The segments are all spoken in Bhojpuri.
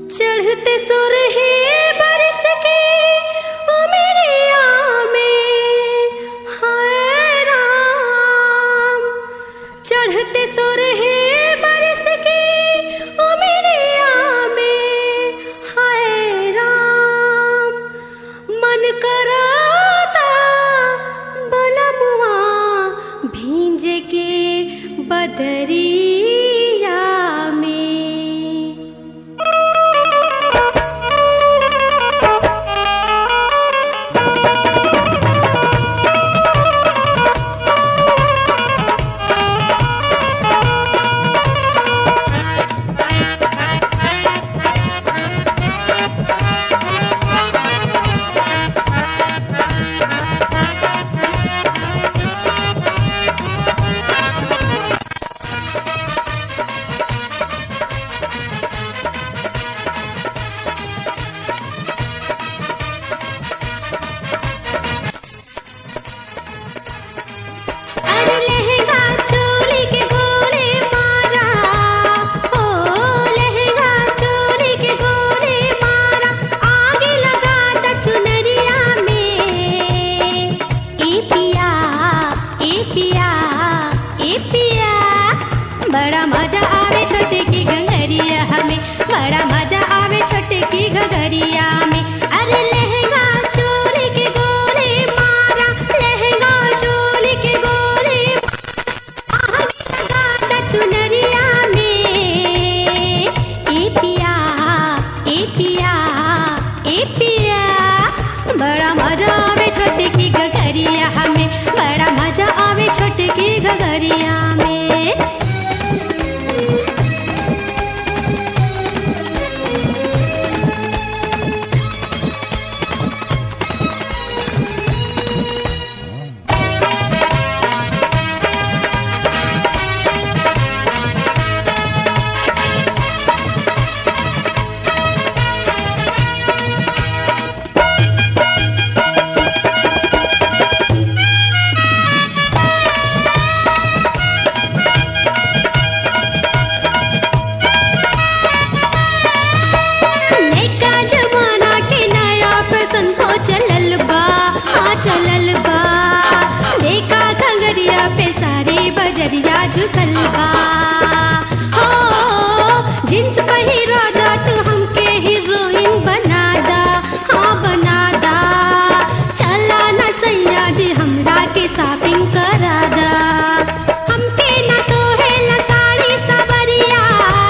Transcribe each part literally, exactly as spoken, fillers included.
चढ़ते सुरहे बरस के ओ मेरे में हाय राम। चढ़ते सुरहे बरस के ओ मेरे में हाय राम। मन कराता बनमुआ भींज के बदरिया में। बड़ा मजा आवे छोटे की घंघरिया हमें, बड़ा मजा आवे छोटे की घंघरिया में। अरे लहंगा चोली के गोले मारा, लहंगा चोली के गोले मारा चुनरिया में। ए पिया ए पिया ए पिया, बड़ा मजा आवे छोटे की घंघरिया हमें, बड़ा मजा आवे छोटे की घंघरिया में। झुकल बा हो जींस पहिरा दा, तू हमके हीरोइन बना दा, हाँ बना दा। चला न सैया जी हमरा के शॉपिंग करा दा, हमके न सोहेला साड़ी सवरिया,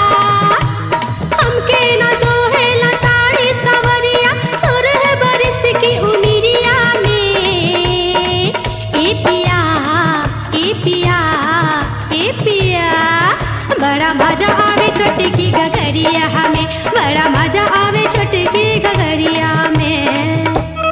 हमके न सोहेला साड़ी सवरिया। सुरह बरस की उमिरिया में। ए पिया ए पिया ए पिया, बड़ा मजा आवे छोटे की घंघरिया हमें, बड़ा मजा आवे छोटे की घंघरिया में।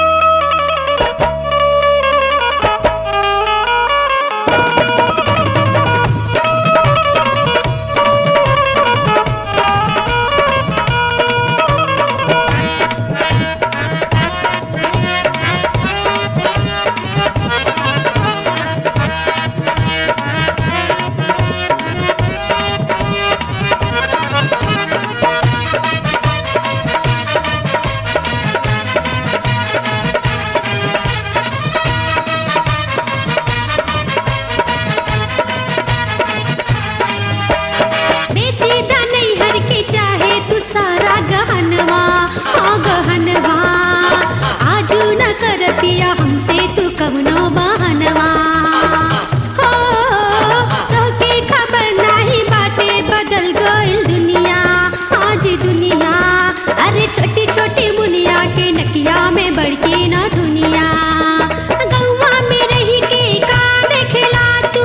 पिया हमसे तू कवनो बहनवा हो, तोहके खबर नाही बाटे बदल गइल दुनिया, आज दुनिया। अरे छोटी छोटी मुनिया के नकिया में बड़की ना दुनिया। गौवा में रही के का देखला तू,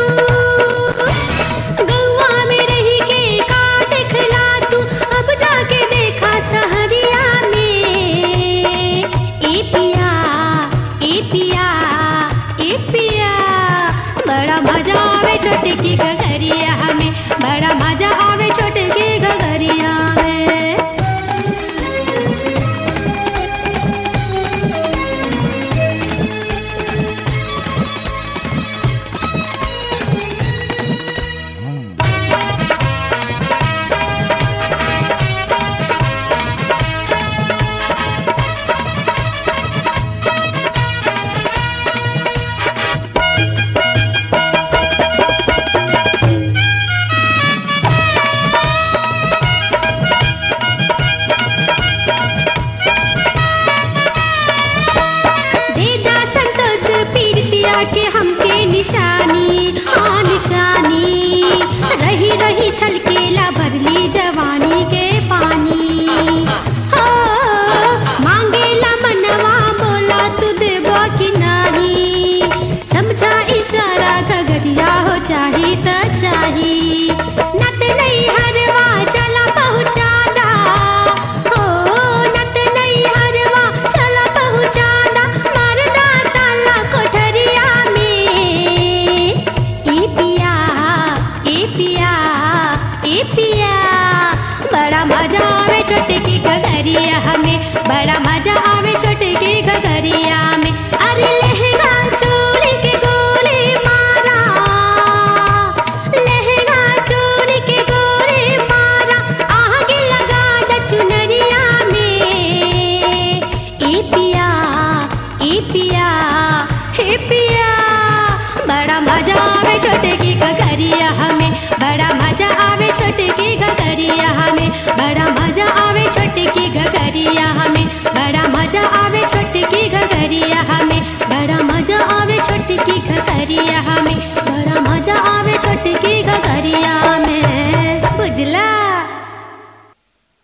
गौवा में रही के का देखला तू, अब जाके देखा सहरिया में। ए पिया ए पिया ए पिया, बड़ा मजा आवे छोटे की घंघरिया हमें, बड़ा मजा आवे छोटे की घंघरिया में। छलकेला भरली जवानी के पानी हो मांगेला मनवा बोला तू देबो कि नाही समझा इशारा घगरिया हो चाही त चाही नत नहीं हरवा चला पहुँचा दा हो नत नहीं हरवा चला पहुँचा दा मरदा ताला कोठरिया में ए पिया ए पिया ए पिया बड़ा मजा आवे छोटे की घगरिया हमें बड़ा मजा आवे छोटे की घगरिया में अरे लहंगा चोली के गोली मारा लहंगा चोली के गोली मारा आग लगा द चुनरिया में ए पिया ए पिया हे पिया